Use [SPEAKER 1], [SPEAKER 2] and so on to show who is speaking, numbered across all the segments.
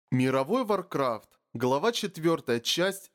[SPEAKER 1] Мировой Варкрафт. Глава 4, часть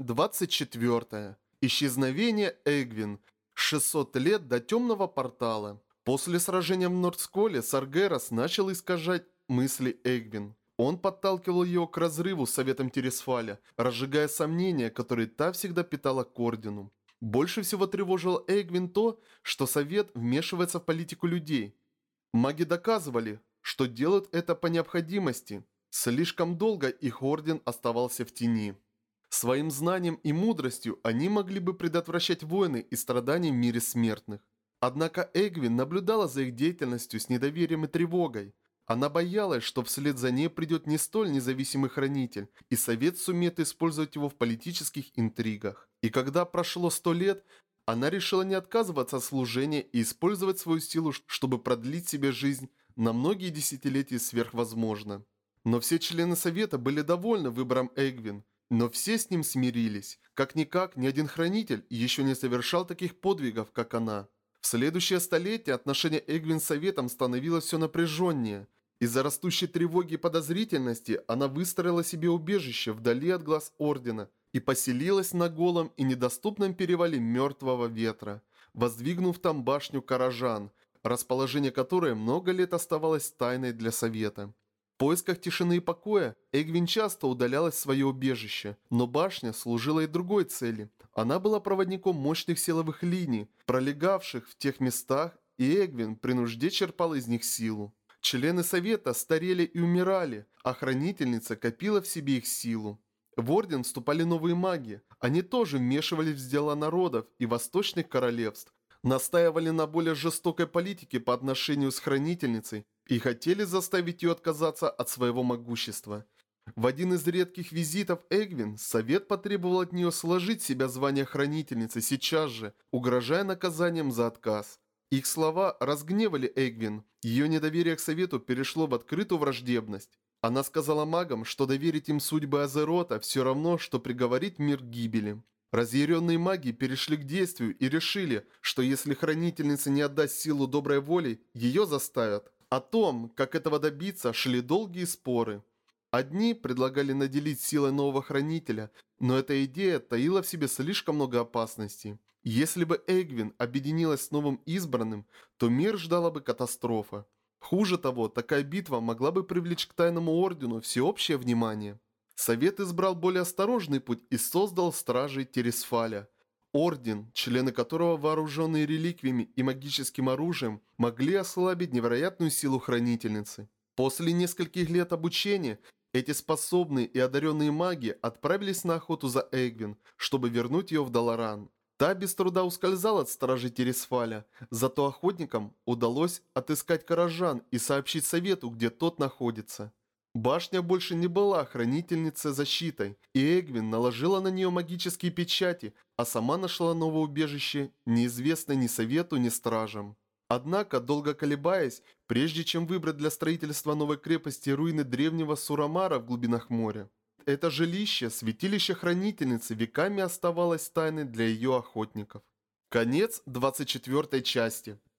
[SPEAKER 1] 24. Исчезновение Эгвин. 600 лет до темного портала. После сражения в Нордсколе Саргерас начал искажать мысли Эгвин. Он подталкивал ее к разрыву с Советом Тересфаля, разжигая сомнения, которые та всегда питала к Ордену. Больше всего тревожило Эгвин то, что Совет вмешивается в политику людей. Маги доказывали, что делают это по необходимости. Слишком долго их орден оставался в тени. Своим знанием и мудростью они могли бы предотвращать войны и страдания в мире смертных. Однако Эгвин наблюдала за их деятельностью с недоверием и тревогой. Она боялась, что вслед за ней придет не столь независимый хранитель, и Совет сумеет использовать его в политических интригах. И когда прошло 100 лет, она решила не отказываться от служения и использовать свою силу, чтобы продлить себе жизнь на многие десятилетия сверхвозможно. Но все члены Совета были довольны выбором Эгвин, но все с ним смирились. Как-никак, ни один хранитель еще не совершал таких подвигов, как она. В следующее столетие отношение Эгвин с Советом становилось все напряженнее. Из-за растущей тревоги и подозрительности она выстроила себе убежище вдали от глаз Ордена и поселилась на голом и недоступном перевале Мертвого Ветра, воздвигнув там башню Каражан, расположение которой много лет оставалось тайной для Совета. В поисках тишины и покоя Эгвин часто удалялась в свое убежище, но башня служила и другой цели. Она была проводником мощных силовых линий, пролегавших в тех местах, и Эгвин при нужде черпала из них силу. Члены Совета старели и умирали, а Хранительница копила в себе их силу. В Орден вступали новые маги. Они тоже вмешивались в дела народов и восточных королевств, настаивали на более жестокой политике по отношению с Хранительницей и хотели заставить ее отказаться от своего могущества. В один из редких визитов Эгвин Совет потребовал от нее сложить в себя звание Хранительницы сейчас же, угрожая наказанием за отказ. Их слова разгневали Эгвин. Ее недоверие к Совету перешло в открытую враждебность. Она сказала магам, что доверить им судьбы Азерота все равно, что приговорить мир к гибели. Разъяренные маги перешли к действию и решили, что если Хранительница не отдаст силу доброй воли, ее заставят. О том, как этого добиться, шли долгие споры. Одни предлагали наделить силой нового Хранителя, но эта идея таила в себе слишком много опасностей. Если бы Эгвин объединилась с новым избранным, то мир ждала бы катастрофа. Хуже того, такая битва могла бы привлечь к Тайному Ордену всеобщее внимание. Совет избрал более осторожный путь и создал Стражей Тересфаля. Орден, члены которого, вооруженные реликвиями и магическим оружием, могли ослабить невероятную силу Хранительницы. После нескольких лет обучения, эти способные и одаренные маги отправились на охоту за Эгвин, чтобы вернуть ее в Даларан. Та без труда ускользала от Стражей Тересфаля, зато охотникам удалось отыскать Каражан и сообщить Совету, где тот находится. Башня больше не была хранительницей защитой, и Эгвин наложила на нее магические печати, а сама нашла новое убежище, неизвестное ни Совету, ни Стражам. Однако, долго колебаясь, прежде чем выбрать для строительства новой крепости руины древнего Сурамара в глубинах моря, это жилище, святилище Хранительницы, веками оставалось тайной для ее охотников. Конец 24 части.